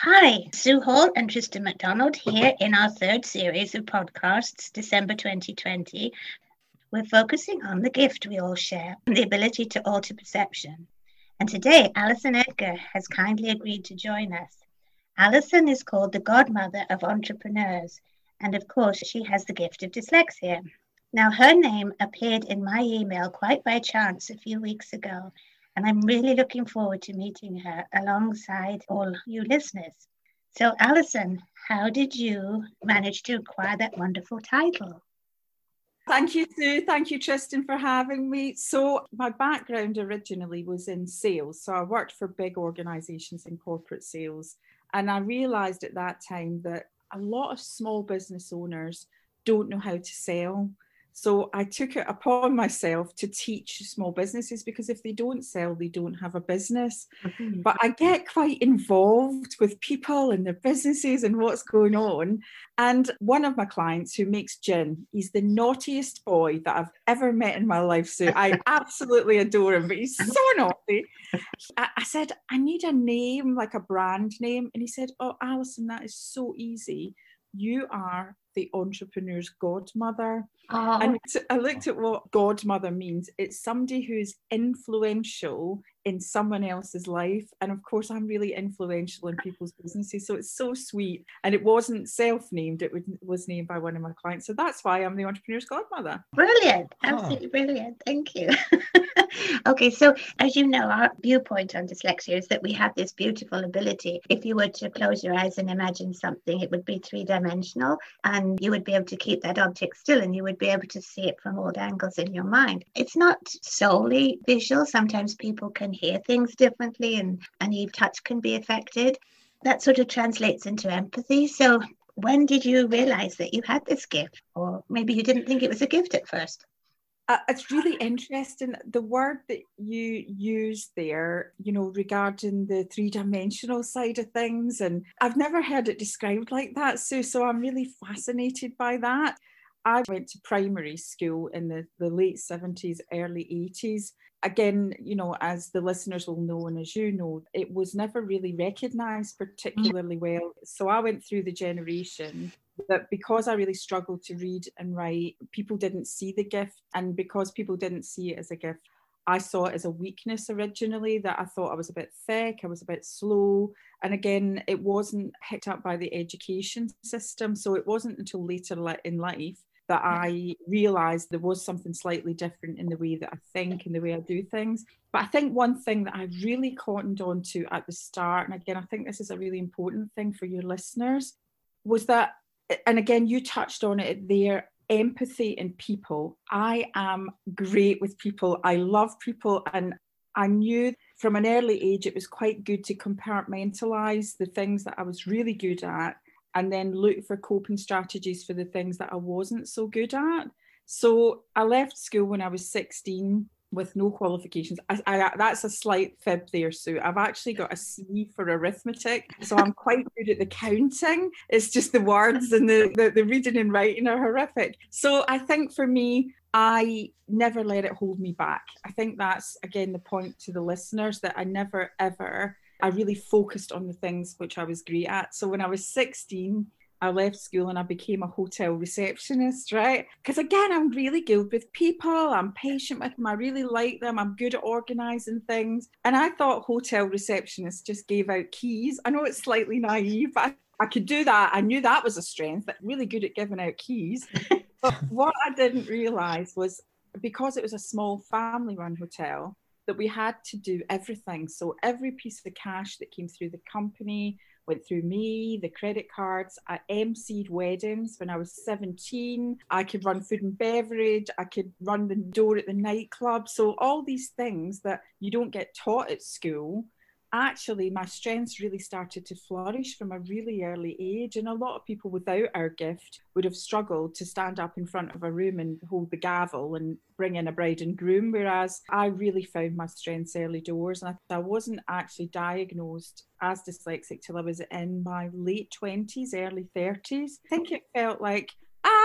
Hi, Sue Hall and Tristan McDonald here in our third series of podcasts, December 2020. We're focusing on the gift we all share and the ability to alter perception. And today, Alison Edgar has kindly agreed to join us. Alison is called the godmother of entrepreneurs, and of course, she has the gift of dyslexia. Now, her name appeared in my email quite by chance a few weeks ago, and I'm really looking forward to meeting her alongside all you listeners. So, Alison, how did you manage to acquire that wonderful title? Thank you, Sue. Thank you, Tristan, for having me. So my background originally was in sales. So I worked for big organizations in corporate sales. And I realized at that time that a lot of small business owners don't know how to sell. So I took it upon myself to teach small businesses, because if they don't sell, they don't have a business. Mm-hmm. But I get quite involved with people and their businesses and what's going on. And one of my clients who makes gin, he's the naughtiest boy that I've ever met in my life. So I absolutely adore him, but he's so naughty. I said, I need a name, like a brand name. And he said, oh, Alison, that is so easy. You are the entrepreneur's godmother. Oh. And I looked at what godmother means. It's somebody who's influential in someone else's life. And of course, I'm really influential in people's businesses. So it's so sweet. And it wasn't self-named. It was named by one of my clients. So that's why I'm the entrepreneur's godmother. Brilliant. Absolutely brilliant. Thank you. Okay, so as you know, our viewpoint on dyslexia is that we have this beautiful ability. If you were to close your eyes and imagine something, it would be three-dimensional, and you would be able to keep that object still, and you would be able to see it from all angles in your mind. It's not solely visual. Sometimes people can hear things differently, and even touch can be affected. That sort of translates into empathy. So when did you realize that you had this gift? Or maybe you didn't think it was a gift at first? It's really interesting, the word that you use there, regarding the three-dimensional side of things. And I've never heard it described like that, Sue. So I'm really fascinated by that. I went to primary school in the late 70s, early 80s. Again, as the listeners will know, and as you know, it was never really recognised particularly well. So I went through the generation that because I really struggled to read and write, people didn't see the gift. And because people didn't see it as a gift, I saw it as a weakness originally, that I thought I was a bit thick, I was a bit slow. And again, it wasn't picked up by the education system. So it wasn't until later in life that I realised there was something slightly different in the way that I think and the way I do things. But I think one thing that I really cottoned on to at the start, and again, I think this is a really important thing for your listeners, was that, and again, you touched on it there, empathy in people. I am great with people. I love people. And I knew from an early age it was quite good to compartmentalise the things that I was really good at, and then look for coping strategies for the things that I wasn't so good at. So I left school when I was 16 with no qualifications. That's a slight fib there, Sue. I've actually got a C for arithmetic, so I'm quite good at the counting. It's just the words and the reading and writing are horrific. So I think for me, I never let it hold me back. I think that's, again, the point to the listeners, that I never, ever, I really focused on the things which I was great at. So when I was 16, I left school and I became a hotel receptionist, right? Because again, I'm really good with people. I'm patient with them. I really like them. I'm good at organising things. And I thought hotel receptionists just gave out keys. I know it's slightly naive, but I could do that. I knew that was a strength, that really good at giving out keys. But what I didn't realise was, because it was a small family-run hotel, that we had to do everything. So every piece of cash that came through the company went through me, the credit cards. I emceed weddings when I was 17. I could run food and beverage. I could run the door at the nightclub. So all these things that you don't get taught at school, actually my strengths really started to flourish from a really early age. And a lot of people without our gift would have struggled to stand up in front of a room and hold the gavel and bring in a bride and groom, whereas I really found my strengths early doors. And I wasn't actually diagnosed as dyslexic till I was in my late 20s, early 30s. I think it felt like,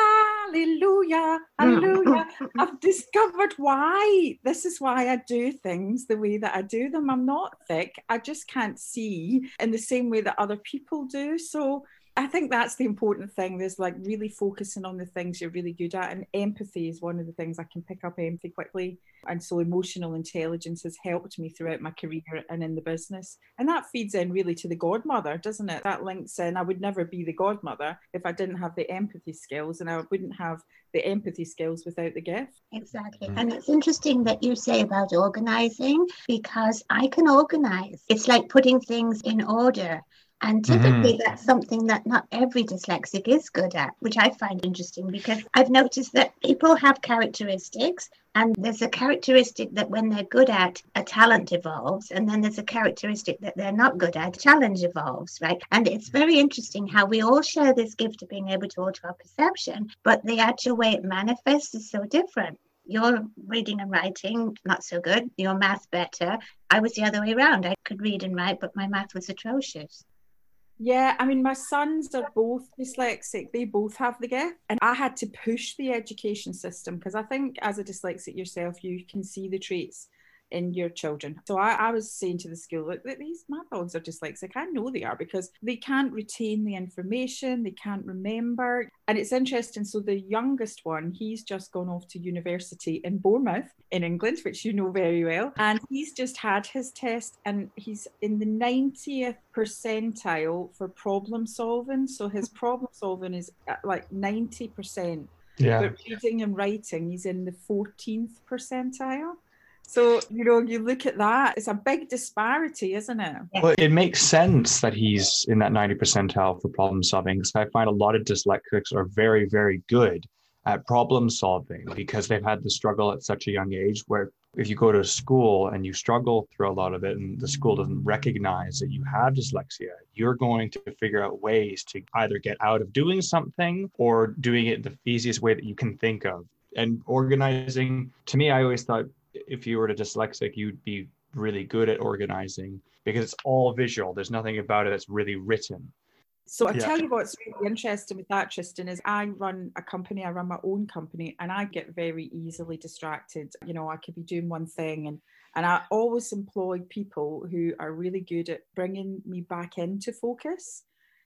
hallelujah, hallelujah. I've discovered why. This is why I do things the way that I do them. I'm not thick. I just can't see in the same way that other people do. So I think that's the important thing. There's like really focusing on the things you're really good at. And empathy is one of the things. I can pick up empathy quickly. And so emotional intelligence has helped me throughout my career and in the business. And that feeds in really to the godmother, doesn't it? That links in. I would never be the godmother if I didn't have the empathy skills, and I wouldn't have the empathy skills without the gift. Exactly. And it's interesting that you say about organizing, because I can organize. It's like putting things in order. And typically that's something that not every dyslexic is good at, which I find interesting, because I've noticed that people have characteristics, and there's a characteristic that when they're good at, a talent evolves, and then there's a characteristic that they're not good at, a challenge evolves, right? And it's very interesting how we all share this gift of being able to alter our perception, but the actual way it manifests is so different. Your reading and writing, not so good. Your math, better. I was the other way around. I could read and write, but my math was atrocious. Yeah, I mean, my sons are both dyslexic. They both have the gift. And I had to push the education system, because I think as a dyslexic yourself, you can see the traits in your children. So I was saying to the school, look, my dogs are dyslexic. I know they are, because they can't retain the information, they can't remember. And it's interesting. So the youngest one, he's just gone off to university in Bournemouth in England, which you know very well. And he's just had his test, and he's in the 90th percentile for problem solving. So his problem solving is like 90%. Yeah. But reading and writing, he's in the 14th percentile. So, you look at that, it's a big disparity, isn't it? Well, it makes sense that he's in that 90 percentile for problem solving, because I find a lot of dyslexics are very, very good at problem solving, because they've had the struggle at such a young age, where if you go to school and you struggle through a lot of it and the school doesn't recognize that you have dyslexia, you're going to figure out ways to either get out of doing something or doing it the easiest way that you can think of. And organizing, to me, I always thought, if you were a dyslexic, you'd be really good at organizing, because it's all visual. There's nothing about it that's really written. So I'll tell you what's really interesting with that, Tristan, is I run my own company, and I get very easily distracted. I could be doing one thing, and I always employ people who are really good at bringing me back into focus.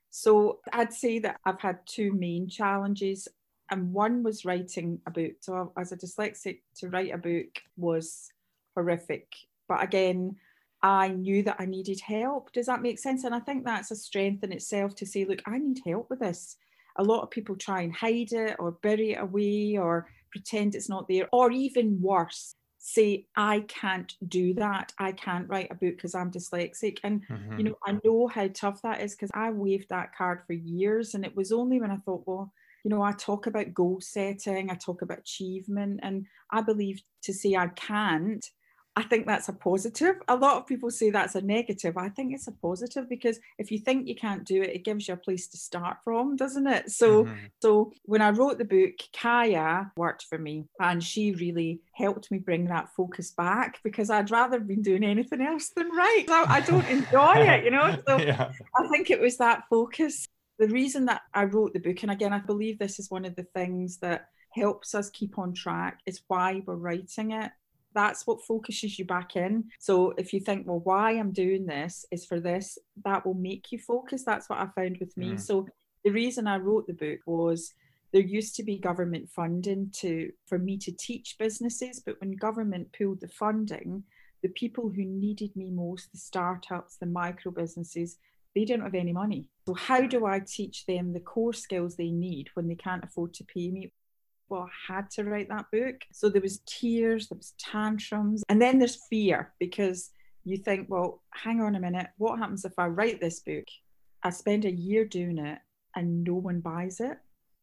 So I'd say that I've had two main challenges. And one was writing a book. So as a dyslexic, to write a book was horrific. But again, I knew that I needed help. Does that make sense? And I think that's a strength in itself, to say, look, I need help with this. A lot of people try and hide it or bury it away or pretend it's not there. Or even worse, say, I can't do that. I can't write a book because I'm dyslexic. And, I know how tough that is, because I waved that card for years. And it was only when I thought, well, I talk about goal setting, I talk about achievement, and I believe to say I can't, I think that's a positive. A lot of people say that's a negative. I think it's a positive, because if you think you can't do it, it gives you a place to start from, doesn't it? So when I wrote the book, Kaya worked for me, and she really helped me bring that focus back, because I'd rather have been doing anything else than write. I don't enjoy it, So I think it was that focus. The reason that I wrote the book, and again, I believe this is one of the things that helps us keep on track, is why we're writing it. That's what focuses you back in. So if you think, well, why I'm doing this is for this, that will make you focus. That's what I found with me. So the reason I wrote the book was, there used to be government funding for me to teach businesses, but when government pulled the funding, the people who needed me most, the startups, the micro businesses, they don't have any money. So how do I teach them the core skills they need when they can't afford to pay me? Well, I had to write that book. So there was tears, there was tantrums, and then there's fear, because you think, well, hang on a minute, what happens if I write this book? I spend a year doing it and no one buys it?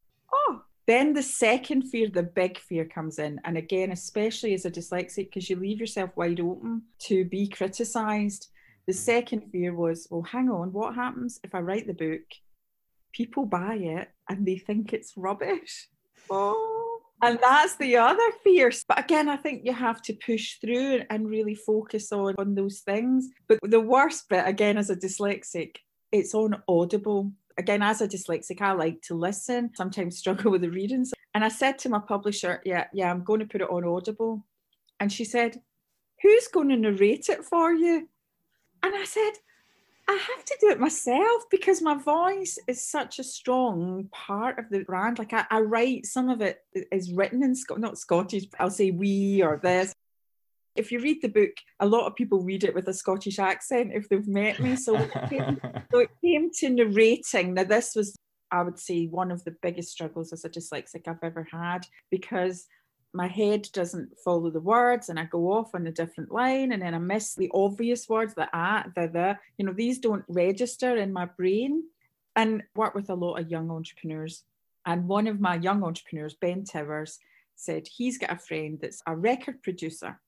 Oh, then the second fear, the big fear, comes in. And again, especially as a dyslexic, because you leave yourself wide open to be criticised. The second fear was, well, hang on, what happens if I write the book, people buy it and they think it's rubbish? Oh, and that's the other fear. But again, I think you have to push through and really focus on those things. But the worst bit, again, as a dyslexic, it's on Audible. Again, as a dyslexic, I like to listen, sometimes struggle with the reading. And I said to my publisher, yeah, I'm going to put it on Audible. And she said, who's going to narrate it for you? And I said, I have to do it myself because my voice is such a strong part of the brand. Like I write, some of it is written in not Scottish, I'll say we or this. If you read the book, a lot of people read it with a Scottish accent if they've met me. So it came to narrating. Now this was, I would say, one of the biggest struggles as a dyslexic I've ever had, because my head doesn't follow the words and I go off on a different line and then I miss the obvious words, the, these don't register in my brain. And work with a lot of young entrepreneurs. And one of my young entrepreneurs, Ben Towers, said he's got a friend that's a record producer.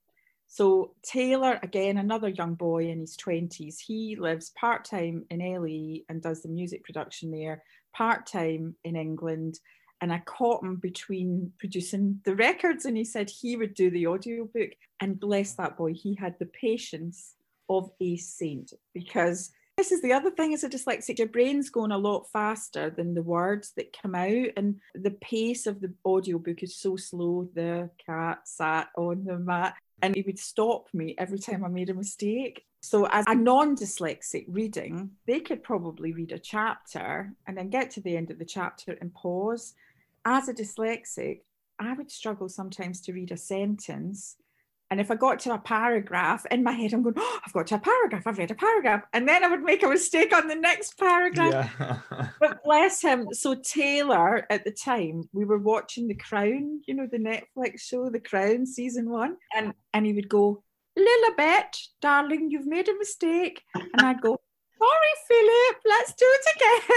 So Taylor, again, another young boy in his 20s, he lives part-time in LA and does the music production there, part-time in England. And I caught him between producing the records and he said he would do the audiobook. And bless that boy, he had the patience of a saint, because this is the other thing as a dyslexic, your brain's going a lot faster than the words that come out, and the pace of the audiobook is so slow. The cat sat on the mat, and he would stop me every time I made a mistake. So as a non-dyslexic reading, they could probably read a chapter and then get to the end of the chapter and pause. As a dyslexic, I would struggle sometimes to read a sentence. And if I got to a paragraph, in my head, I'm going, oh, I've got to a paragraph, I've read a paragraph. And then I would make a mistake on the next paragraph. Yeah. But bless him. So Taylor, at the time, we were watching The Crown, the Netflix show, The Crown, season 1. And he would go, Lilibet, darling, you've made a mistake. And I'd go, sorry, Philip, let's do it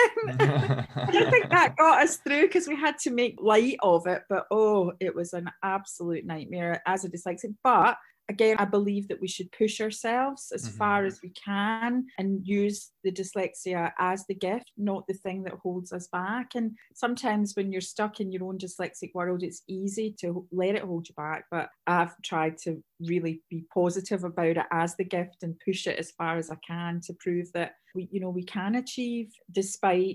again. And I think that got us through because we had to make light of it. But, it was an absolute nightmare as a dyslexic. But again, I believe that we should push ourselves as far as we can and use the dyslexia as the gift, not the thing that holds us back. And sometimes when you're stuck in your own dyslexic world, it's easy to let it hold you back. But I've tried to really be positive about it as the gift and push it as far as I can to prove that we can achieve despite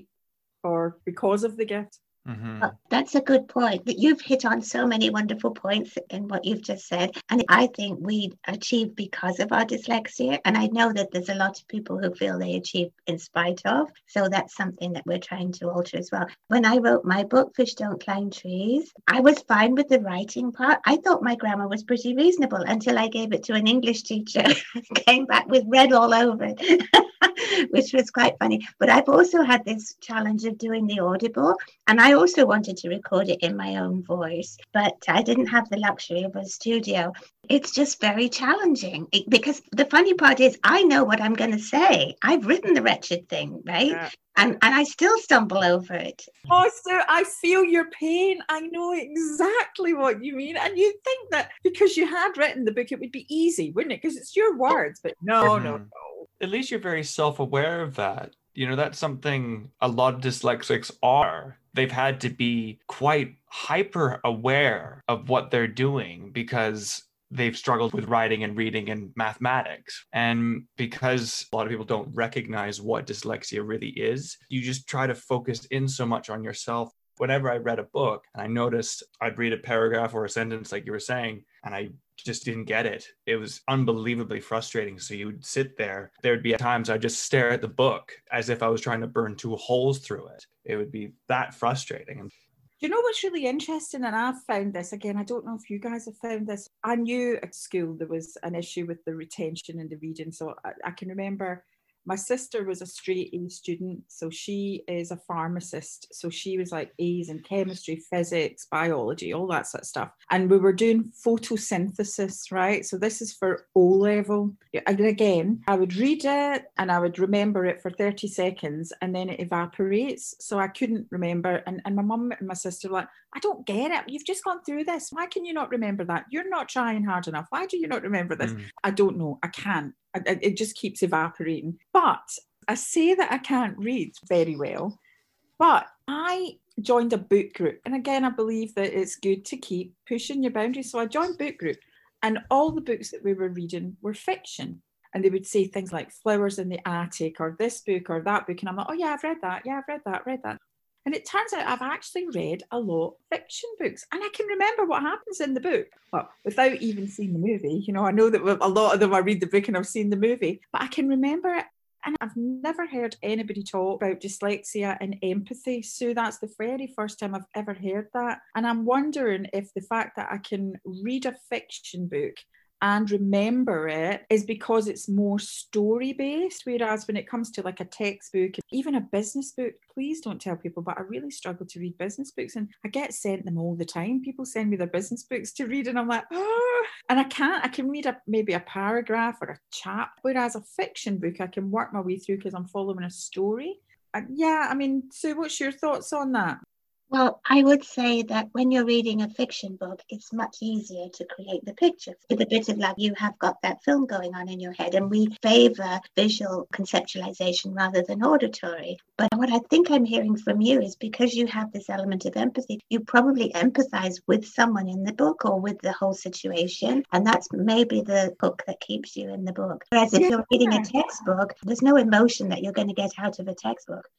or because of the gift. Mm-hmm. That's a good point. You've hit on so many wonderful points in what you've just said. And I think we achieve because of our dyslexia. And I know that there's a lot of people who feel they achieve in spite of. So that's something that we're trying to alter as well. When I wrote my book, Fish Don't Climb Trees, I was fine with the writing part. I thought my grammar was pretty reasonable until I gave it to an English teacher who came back with red all over it. Which was quite funny. But I've also had this challenge of doing the Audible, and I also wanted to record it in my own voice, but I didn't have the luxury of a studio. It's just very challenging because the funny part is I know what I'm going to say. I've written the wretched thing, right? Yeah. And I still stumble over it. Oh, so I feel your pain. I know exactly what you mean. And you'd think that because you had written the book, it would be easy, wouldn't it? Because it's your words. But no. At least you're very self-aware of that. That's something a lot of dyslexics are. They've had to be quite hyper aware of what they're doing because they've struggled with writing and reading and mathematics. And because a lot of people don't recognize what dyslexia really is, you just try to focus in so much on yourself. Whenever I read a book and I noticed I'd read a paragraph or a sentence like you were saying, and I just didn't get it. It was unbelievably frustrating. So you would sit there. There would be times I'd just stare at the book as if I was trying to burn 2 holes through it. It would be that frustrating. Do you know what's really interesting? And I've found this, again, I don't know if you guys have found this. I knew at school there was an issue with the retention and the reading. So I can remember my sister was a straight A student, so she is a pharmacist. So she was like A's in chemistry, physics, biology, all that sort of stuff. And we were doing photosynthesis, right? So this is for O level. And again, I would read it and I would remember it for 30 seconds and then it evaporates. So I couldn't remember. And my mum and my sister were like, I don't get it. You've just gone through this. Why can you not remember that? You're not trying hard enough. Why do you not remember this? I don't know. I can't. It just keeps evaporating. But I say that I can't read very well, but I joined a book group. And again, I believe that it's good to keep pushing your boundaries. So I joined book group and all the books that we were reading were fiction. And they would say things like Flowers in the Attic or this book or that book. And I'm like, oh yeah, I've read that. Yeah, I've read that. And it turns out I've actually read a lot of fiction books, and I can remember what happens in the book, well, without even seeing the movie. You know, I know that a lot of them, I read the book and I've seen the movie, but I can remember it. And I've never heard anybody talk about dyslexia and empathy. So that's the very first time I've ever heard that. And I'm wondering if the fact that I can read a fiction book and remember it is because it's more story based, whereas when it comes to like a textbook, even a business book, please don't tell people, but I really struggle to read business books, and I get sent them all the time. People send me their business books to read and I'm like, oh, and I can read maybe a paragraph or a chap, whereas a fiction book I can work my way through because I'm following a story. Yeah, I mean, Sue, what's your thoughts on that? Well, I would say that when you're reading a fiction book, it's much easier to create the picture. With a bit of luck, you have got that film going on in your head, and we favor visual conceptualization rather than auditory. But what I think I'm hearing from you is because you have this element of empathy, you probably empathize with someone in the book or with the whole situation, and that's maybe the hook that keeps you in the book. Whereas if you're reading a textbook, there's no emotion that you're going to get out of a textbook.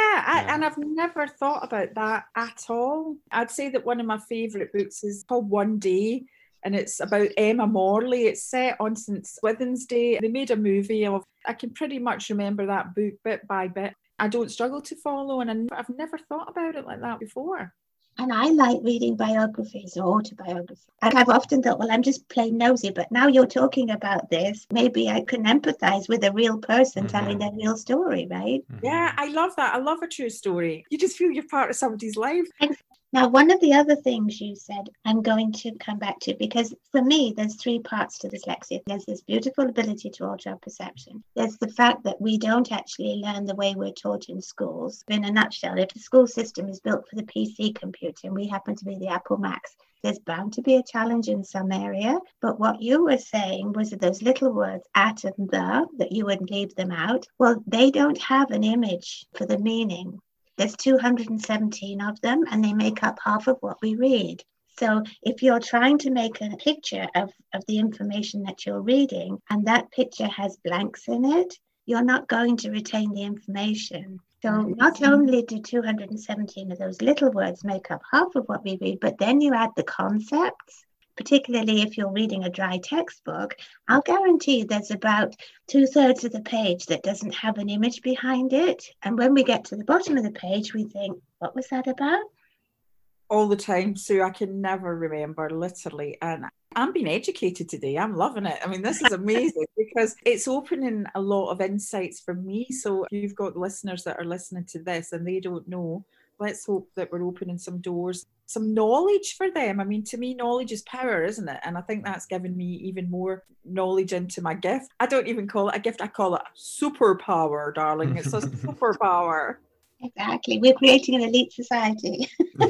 And I've never thought about that at all. I'd say that one of my favourite books is called One Day, and it's about Emma Morley. It's set on St. Swithin's Day. They made a movie of. I can pretty much remember that book bit by bit. I don't struggle to follow, and I've never thought about it like that before. And I like reading biographies or autobiographies. And I've often thought, well, I'm just plain nosy. But now you're talking about this, maybe I can empathize with a real person telling their real story, right? Yeah, I love that. I love a true story. You just feel you're part of somebody's life. Now, one of the other things you said, I'm going to come back to, because for me, there's three parts to dyslexia. There's this beautiful ability to alter our perception. There's the fact that we don't actually learn the way we're taught in schools. In a nutshell, if the school system is built for the PC computer and we happen to be the Apple Macs, there's bound to be a challenge in some area. But what you were saying was that those little words at and the, that you would leave them out. Well, they don't have an image for the meaning. There's 217 of them, and they make up half of what we read. So if you're trying to make a picture of the information that you're reading, and that picture has blanks in it, you're not going to retain the information. So not only do 217 of those little words make up half of what we read, but then you add the concepts. Particularly if you're reading a dry textbook, I'll guarantee there's about 2/3 of the page that doesn't have an image behind it. And when we get to the bottom of the page, we think, what was that about? All the time, Sue. I can never remember, literally. And I'm being educated today. I'm loving it. I mean, this is amazing because it's opening a lot of insights for me. So if you've got listeners that are listening to this and they don't know, let's hope that we're opening some doors, some knowledge for them. I mean, to me, knowledge is power, isn't it? And I think that's given me even more knowledge into my gift. I don't even call it a gift. I call it a superpower, darling. It's a superpower. Exactly. We're creating an elite society.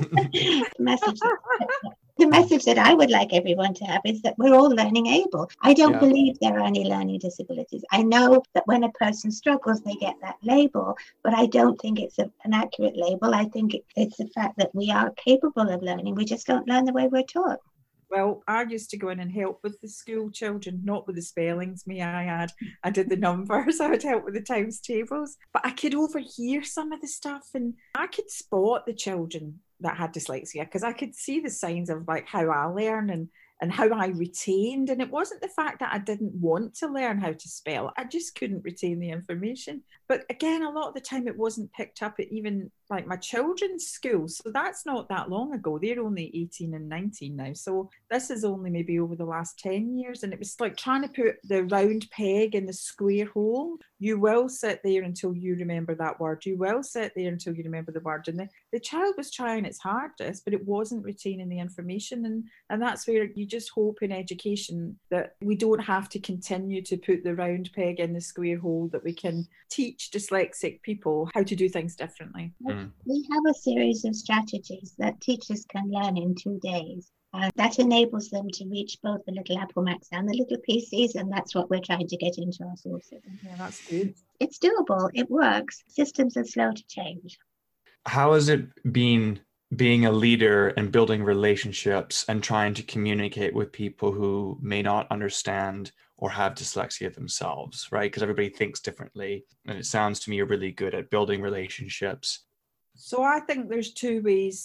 The message that I would like everyone to have is that we're all learning able. I don't believe there are any learning disabilities. I know that when a person struggles, they get that label, but I don't think it's an accurate label. I think it's the fact that we are capable of learning. We just don't learn the way we're taught. Well, I used to go in and help with the school children, not with the spellings, may I add. I did the numbers, I would help with the times tables. But I could overhear some of the stuff, and I could spot the children that had dyslexia because I could see the signs of like how I learn and how I retained. And it wasn't the fact that I didn't want to learn how to spell. I just couldn't retain the information. But again, a lot of the time it wasn't picked up at even like my children's school. So that's not that long ago. They're only 18 and 19 now. So this is only maybe over the last 10 years. And it was like trying to put the round peg in the square hole. You will sit there until you remember that word. You will sit there until you remember the word. And the child was trying its hardest, but it wasn't retaining the information. And that's where you just hope in education that we don't have to continue to put the round peg in the square hole, that we can teach dyslexic people how to do things differently. We have a series of strategies that teachers can learn in 2 days. That enables them to reach both the little Apple Macs and the little PCs, and that's what we're trying to get into our sources. Yeah, that's good. It's doable. It works. Systems are slow to change. How has it been being a leader and building relationships and trying to communicate with people who may not understand or have dyslexia themselves, right? Because everybody thinks differently. And it sounds to me you're really good at building relationships. So I think there's two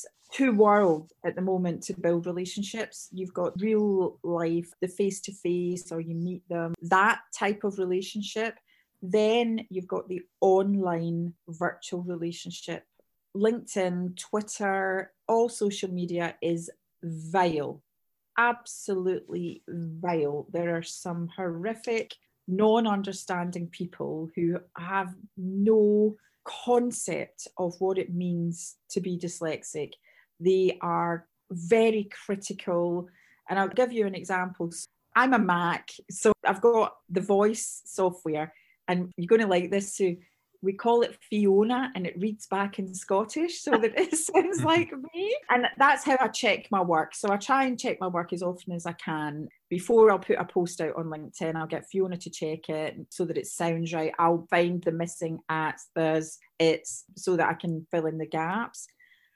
worlds at the moment to build relationships. You've got real life, the face-to-face, or you meet them, that type of relationship. Then you've got the online virtual relationship. LinkedIn, Twitter, all social media is vile, absolutely vile. There are some horrific, non-understanding people who have no concept of what it means to be dyslexic. They are very critical. And I'll give you an example. I'm a Mac, so I've got the voice software, and you're going to like this too. We call it Fiona, and it reads back in Scottish so that it sounds like me. And that's how I check my work. So I try and check my work as often as I can. Before I'll put a post out on LinkedIn, I'll get Fiona to check it so that it sounds right. I'll find the missing ats, there's it's, so that I can fill in the gaps.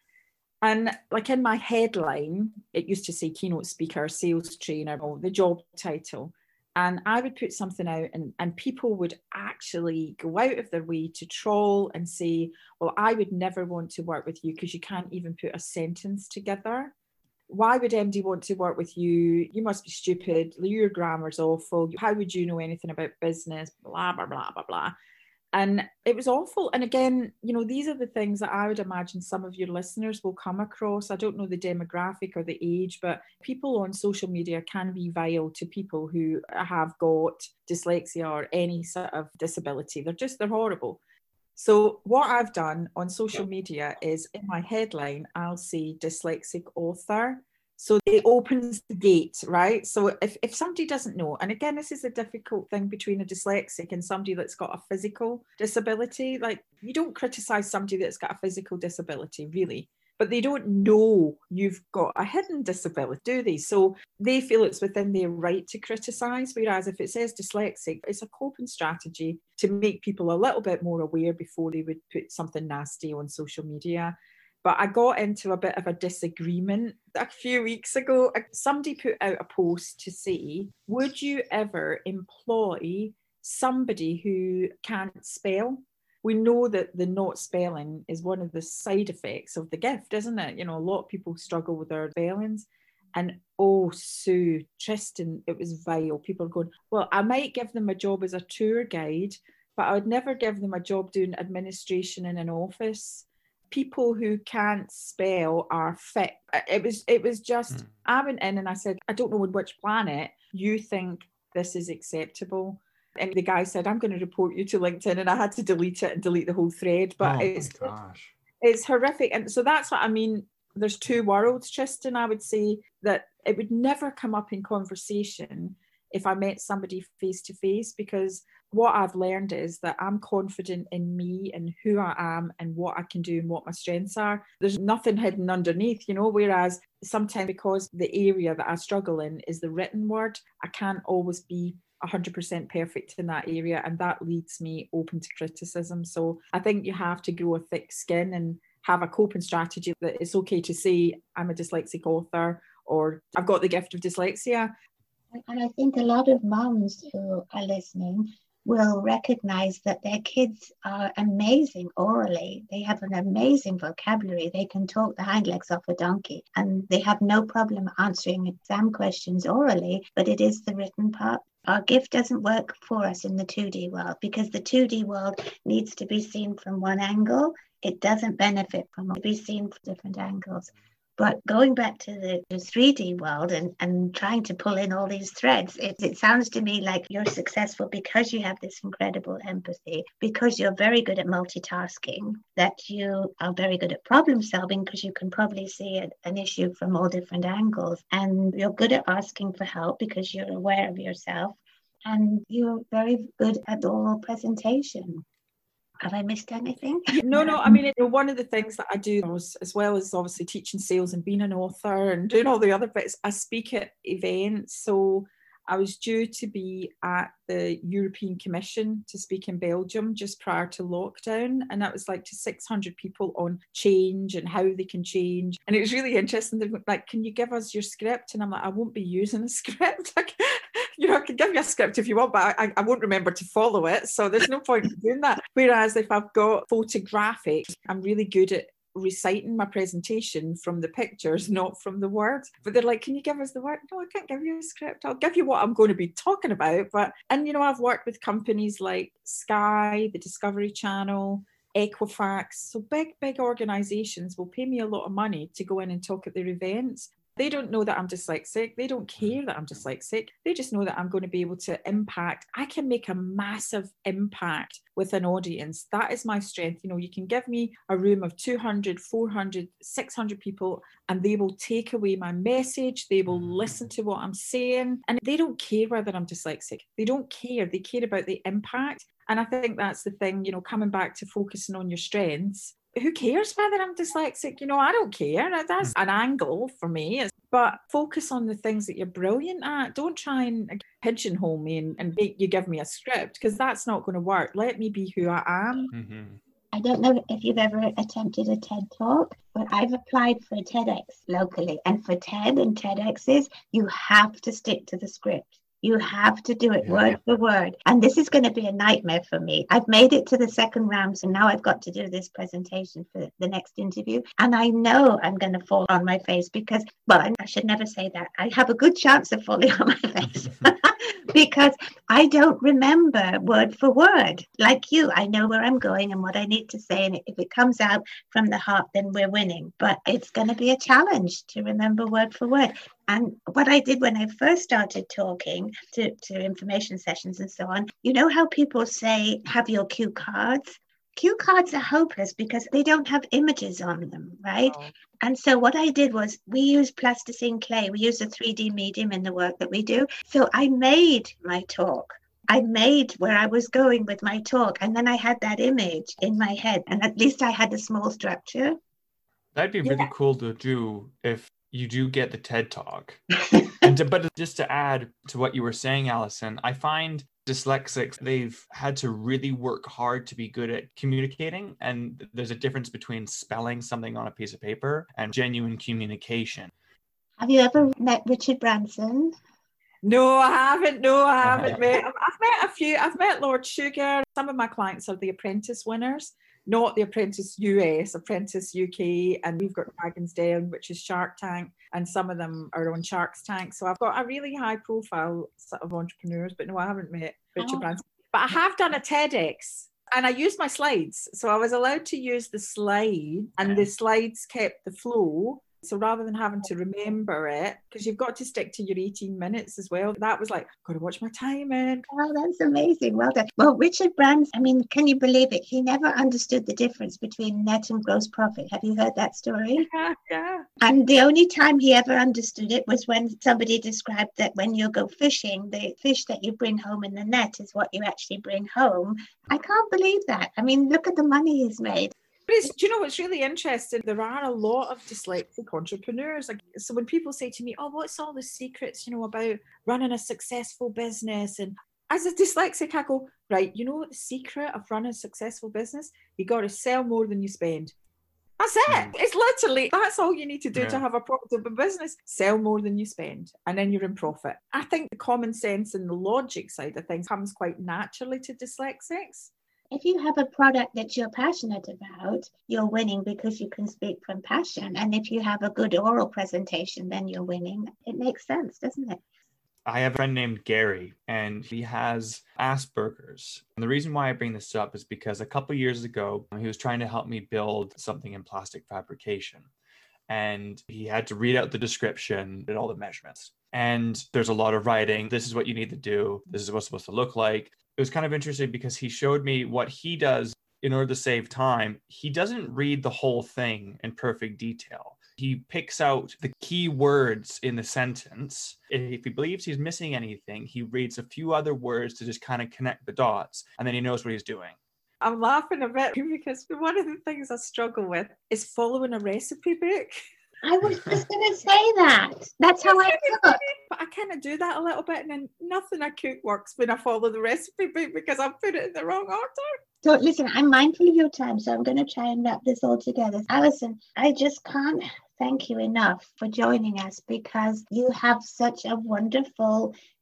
And like in my headline, it used to say keynote speaker, sales trainer, or the job title. And I would put something out and people would actually go out of their way to troll and say, well, I would never want to work with you because you can't even put a sentence together. Why would MD want to work with you? You must be stupid. Your grammar's awful. How would you know anything about business? Blah, blah, blah, blah, blah. And it was awful. And again, you know, these are the things that I would imagine some of your listeners will come across. I don't know the demographic or the age, but people on social media can be vile to people who have got dyslexia or any sort of disability. They're horrible. So what I've done on social media is in my headline, I'll say dyslexic author. So it opens the gate, right? So if somebody doesn't know, and again, this is a difficult thing between a dyslexic and somebody that's got a physical disability. Like, you don't criticize somebody that's got a physical disability, really, but they don't know you've got a hidden disability, do they? So they feel it's within their right to criticize. Whereas if it says dyslexic, it's a coping strategy to make people a little bit more aware before they would put something nasty on social media. But I got into a bit of a disagreement a few weeks ago. Somebody put out a post to say, would you ever employ somebody who can't spell? We know that the not spelling is one of the side effects of the gift, isn't it? You know, a lot of people struggle with their spellings. And oh, Sue, Tristan, it was vile. People are going, well, I might give them a job as a tour guide, but I would never give them a job doing administration in an office. People who can't spell are fit. It was just, I went in and I said, I don't know on which planet you think this is acceptable. And the guy said, I'm going to report you to LinkedIn. And I had to delete it and delete the whole thread. But it's horrific. And so that's what I mean. There's two worlds, Tristan. I would say that it would never come up in conversation if I met somebody face to face, because what I've learned is that I'm confident in me and who I am and what I can do and what my strengths are. There's nothing hidden underneath, you know, whereas sometimes because the area that I struggle in is the written word, I can't always be 100% perfect in that area, and that leaves me open to criticism. So I think you have to grow a thick skin and have a coping strategy that it's okay to say I'm a dyslexic author or I've got the gift of dyslexia. And I think a lot of mums who are listening will recognize that their kids are amazing orally. They have an amazing vocabulary. They can talk the hind legs off a donkey, and they have no problem answering exam questions orally, but it is the written part. Our gift doesn't work for us in the 2D world because the 2D world needs to be seen from one angle. It doesn't benefit from to be seen from different angles. But going back to the 3D world and trying to pull in all these threads, it sounds to me like you're successful because you have this incredible empathy, because you're very good at multitasking, that you are very good at problem solving because you can probably see an issue from all different angles. And you're good at asking for help because you're aware of yourself. And you're very good at oral presentation. Have I missed anything? No. I mean, one of the things that I do, as well as obviously teaching sales and being an author and doing all the other bits, I speak at events. So I was due to be at the European Commission to speak in Belgium just prior to lockdown. And that was like to 600 people on change and how they can change. And it was really interesting. They're like, can you give us your script? And I'm like, I won't be using a script. You know, I can give you a script if you want, but I won't remember to follow it. So there's no point in doing that. Whereas if I've got photographic, I'm really good at reciting my presentation from the pictures, not from the words. But they're like, can you give us the word? No, I can't give you a script. I'll give you what I'm going to be talking about. And I've worked with companies like Sky, the Discovery Channel, Equifax. So big organizations will pay me a lot of money to go in and talk at their events. They don't know that I'm dyslexic. They don't care that I'm dyslexic. They just know that I'm going to be able to impact. I can make a massive impact with an audience. That is my strength. You can give me a room of 200, 400, 600 people, and they will take away my message. They will listen to what I'm saying. And they don't care whether I'm dyslexic. They don't care. They care about the impact. And I think that's the thing, coming back to focusing on your strengths. Who cares whether I'm dyslexic? I don't care. That's an angle for me. But focus on the things that you're brilliant at. Don't try and pigeonhole me and make you give me a script, because that's not going to work. Let me be who I am. Mm-hmm. I don't know if you've ever attempted a TED Talk, but I've applied for a TEDx locally. And for TED and TEDx's, you have to stick to the script. You have to do it word for word. And this is going to be a nightmare for me. I've made it to the second round, so now I've got to do this presentation for the next interview. And I know I'm going to fall on my face because, well, I should never say that. I have a good chance of falling on my face because I don't remember word for word. Like you, I know where I'm going and what I need to say. And if it comes out from the heart, then we're winning. But it's going to be a challenge to remember word for word. And what I did when I first started talking to information sessions and so on, you know how people say, have your cue cards? Cue cards are hopeless because they don't have images on them, right? Oh. And so what I did was we use plasticine clay. We use a 3D medium in the work that we do. So I made my talk. I made where I was going with my talk. And then I had that image in my head. And at least I had a small structure. That'd be really cool to do if you do get the TED Talk. But just to add to what you were saying, Alison, I find dyslexics, they've had to really work hard to be good at communicating. And there's a difference between spelling something on a piece of paper and genuine communication. Have you ever met Richard Branson? No, I haven't. met. I've met a few. I've met Lord Sugar. Some of my clients are the Apprentice winners. Not the Apprentice US, Apprentice UK, and we've got Dragon's Den, which is Shark Tank, and some of them are on Shark's Tank. So I've got a really high profile sort of entrepreneurs, but no, I haven't met Richard Branson. But I have done a TEDx and I used my slides. So I was allowed to use the slide and the slides kept the flow. So rather than having to remember it, because you've got to stick to your 18 minutes as well, that was like, got to watch my timing. Oh, that's amazing. Well done. Well, Richard Branson, I mean, can you believe it? He never understood the difference between net and gross profit. Have you heard that story? Yeah. And the only time he ever understood it was when somebody described that when you go fishing, the fish that you bring home in the net is what you actually bring home. I can't believe that. I mean, look at the money he's made. Do you know what's really interesting? There are a lot of dyslexic entrepreneurs. So when people say to me, oh, what's all the secrets, about running a successful business? And as a dyslexic, I go, right, you know what the secret of running a successful business? You got to sell more than you spend. That's it. It's literally, that's all you need to do to have a profitable business. Sell more than you spend, and then you're in profit. I think the common sense and the logic side of things comes quite naturally to dyslexics. If you have a product that you're passionate about, you're winning because you can speak from passion. And if you have a good oral presentation, then you're winning. It makes sense, doesn't it? I have a friend named Gary, and he has Asperger's. And the reason why I bring this up is because a couple of years ago, he was trying to help me build something in plastic fabrication. And he had to read out the description and all the measurements. And there's a lot of writing. This is what you need to do. This is what's supposed to look like. It was kind of interesting because he showed me what he does in order to save time. He doesn't read the whole thing in perfect detail. He picks out the key words in the sentence. If he believes he's missing anything, he reads a few other words to just kind of connect the dots, and then he knows what he's doing. I'm laughing a bit because one of the things I struggle with is following a recipe book. I was just going to say that. That's how I cook. But I kind of do that a little bit, and then nothing I cook works when I follow the recipe book because I put it in the wrong order. So listen, I'm mindful of your time, so I'm going to try and wrap this all together. Alison, I just can't thank you enough for joining us because you have such a wonderful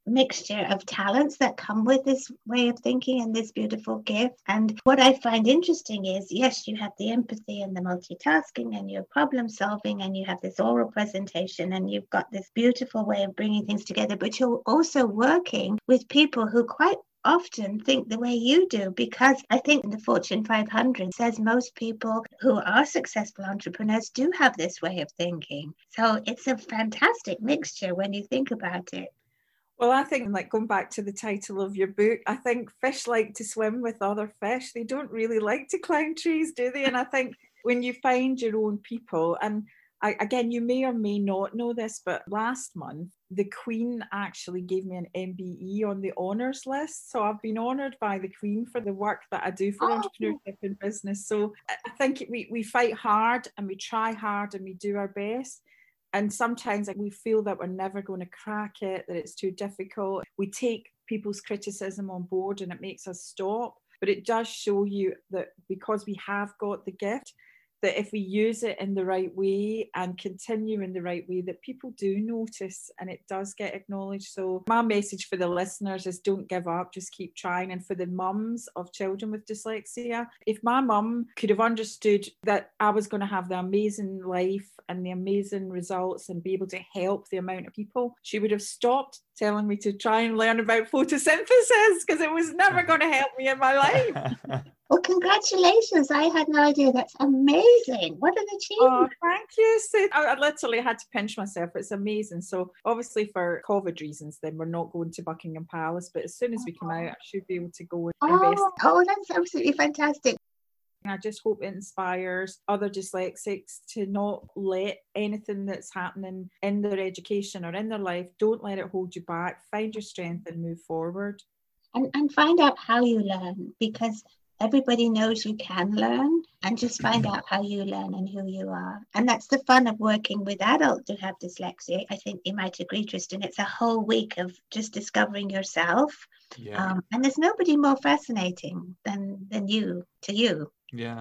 mixture of talents that come with this way of thinking and this beautiful gift. And what I find interesting is, yes, you have the empathy and the multitasking and your problem solving, and you have this oral presentation, and you've got this beautiful way of bringing things together, but you're also working with people who quite often think the way you do, because I think the Fortune 500 says most people who are successful entrepreneurs do have this way of thinking. So it's a fantastic mixture when you think about it. Well, I think, like, going back to the title of your book, I think fish like to swim with other fish. They don't really like to climb trees, do they? And I think when you find your own people, and again, you may or may not know this, but last month, the Queen actually gave me an MBE on the honours list. So I've been honoured by the Queen for the work that I do for entrepreneurship and business. So I think we fight hard and we try hard and we do our best. And sometimes we feel that we're never going to crack it, that it's too difficult. We take people's criticism on board and it makes us stop. But it does show you that because we have got the gift, that if we use it in the right way and continue in the right way, that people do notice and it does get acknowledged. So my message for the listeners is don't give up, just keep trying. And for the mums of children with dyslexia, if my mum could have understood that I was going to have the amazing life and the amazing results and be able to help the amount of people, she would have stopped telling me to try and learn about photosynthesis, because it was never going to help me in my life. Well, congratulations. I had no idea. That's amazing. What an achievement. Oh, thank you. So I literally had to pinch myself. It's amazing. So obviously for COVID reasons, then we're not going to Buckingham Palace, but as soon as we come out, I should be able to go and invest. Oh, that's absolutely fantastic. I just hope it inspires other dyslexics to not let anything that's happening in their education or in their life, don't let it hold you back. Find your strength and move forward. And find out how you learn, because everybody knows you can learn, and just find out how you learn and who you are. And that's the fun of working with adults who have dyslexia. I think you might agree, Tristan. It's a whole week of just discovering yourself. Yeah. And there's nobody more fascinating than you to you. Yeah.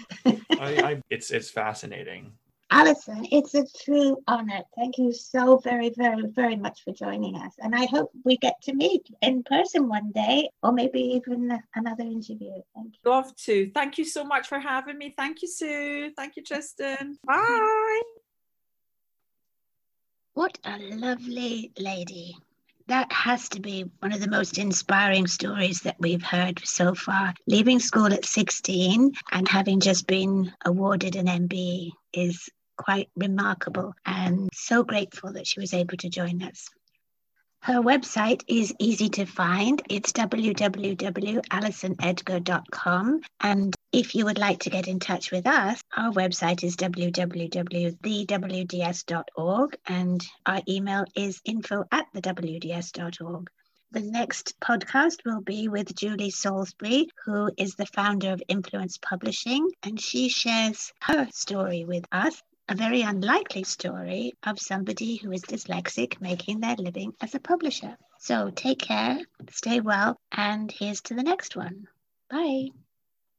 It's fascinating. Alison, it's a true honor. Thank you so very, very, very much for joining us. And I hope we get to meet in person one day, or maybe even another interview. Thank you. Love to. Thank you so much for having me. Thank you, Sue. Thank you, Tristan. Bye. What a lovely lady. That has to be one of the most inspiring stories that we've heard so far. Leaving school at 16 and having just been awarded an MBE is quite remarkable, and so grateful that she was able to join us. Her website is easy to find. It's www.alisonedgar.com. And if you would like to get in touch with us, our website is www.thewds.org, and our email is info@thewds.org. The next podcast will be with Julie Salisbury, who is the founder of Influence Publishing, and she shares her story with us. A very unlikely story of somebody who is dyslexic making their living as a publisher. So take care, stay well, and here's to the next one. Bye.